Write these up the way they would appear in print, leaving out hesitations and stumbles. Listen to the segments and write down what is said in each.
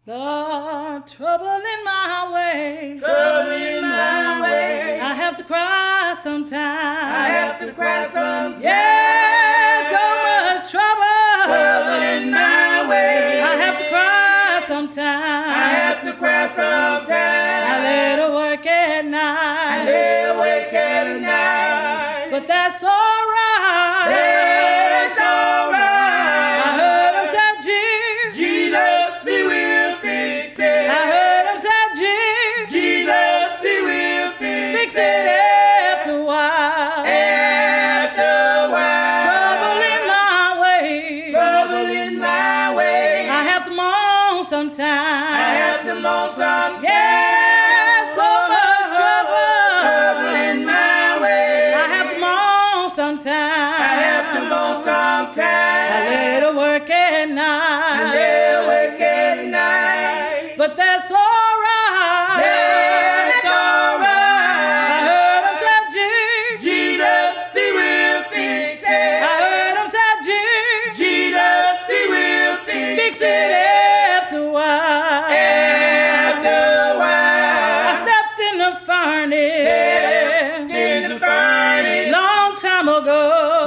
The trouble in my way. Trouble in my way. I have to cry sometimes. I have to cry sometimes. Yeah, so much trouble. Trouble in my way. I have to cry sometimes. I have to cry sometimes. I lay to work at I night. lay awake at night. But that's alright. It's alright. I heard him say, Jesus. Jesus, He will fix it. I heard him say, Jesus. Jesus, He will fix Fix it after a while. After a while. Trouble in my way. Trouble in my way. I have to moan sometimes. I have to moan sometimes. Yeah, so much trouble. Trouble in my way. I have to moan sometimes. I have to moan sometimes. I lay to work at I night. lay awake at night. But that's alright. That's alright. I heard him say, Jesus. Jesus, He will fix it. I heard him say, Jesus. Jesus, He will Fix it after a while. After a while. I stepped in the furnace. In the furnace. Long time ago.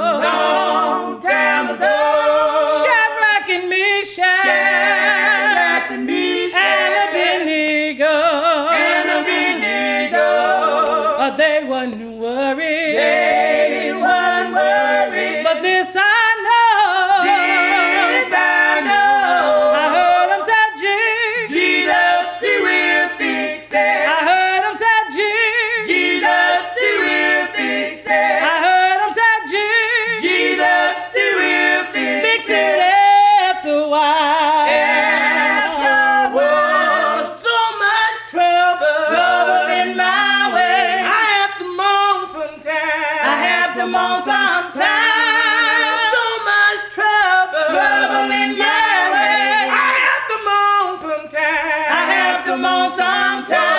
Long time ago. Shadrach and Meshach. Shadrach and Meshach. And Abednego. And Abednego. They wasn't worried. They weren't worried. But this I know. This I know. I heard him say, Jesus. Jesus, He will fix it. I heard him say, Jesus. Jesus, He will fix it. I heard him say, Jesus. Jesus, He will Fix it after a while. After was so much trouble. Trouble in my way. I have to moan sometimes. I have to moan sometimes. So much trouble. Trouble in my way. I have to moan sometimes. I have to moan sometimes.